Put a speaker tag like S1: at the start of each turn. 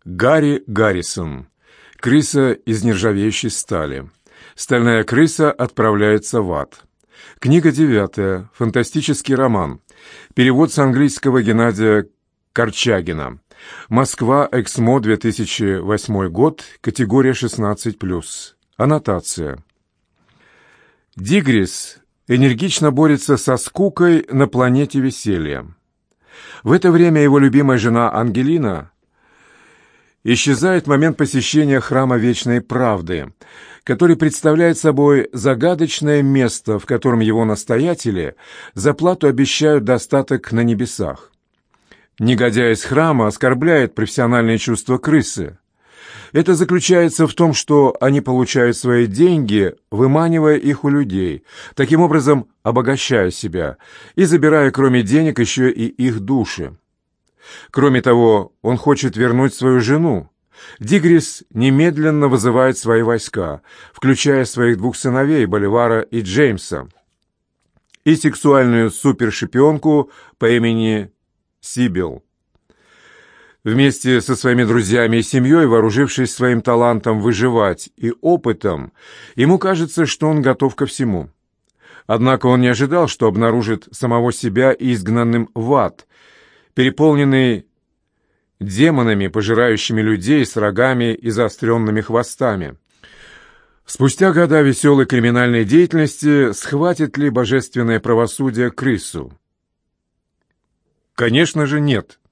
S1: Гарри Гаррисон. Крыса из нержавеющей стали. Стальная крыса отправляется в ад. Книга 9. Фантастический роман. Перевод с английского Геннадия Корчагина. Москва, Эксмо, 2008 год. Категория 16+. Аннотация. Дигрис энергично борется со скукой на планете веселья. В это время его любимая жена Ангелина исчезает в момент посещения храма Вечной Правды, который представляет собой загадочное место, в котором его настоятели за плату обещают достаток на небесах. Негодяй из храма оскорбляет профессиональные чувства крысы. Это заключается в том, что они получают свои деньги, выманивая их у людей, таким образом обогащая себя и забирая, кроме денег, еще и их души. Кроме того, он хочет вернуть свою жену. Дигрис немедленно вызывает свои войска, включая своих двух сыновей, Боливара и Джеймса, и сексуальную супершпионку по имени Сибил. Вместе со своими друзьями и семьей, вооружившись своим талантом выживать и опытом, ему кажется, что он готов ко всему. Однако он не ожидал, что обнаружит самого себя изгнанным в ад, переполненный демонами, пожирающими людей с рогами и заостренными хвостами. Спустя года веселой криминальной деятельности схватит ли божественное правосудие крысу? Конечно же, нет.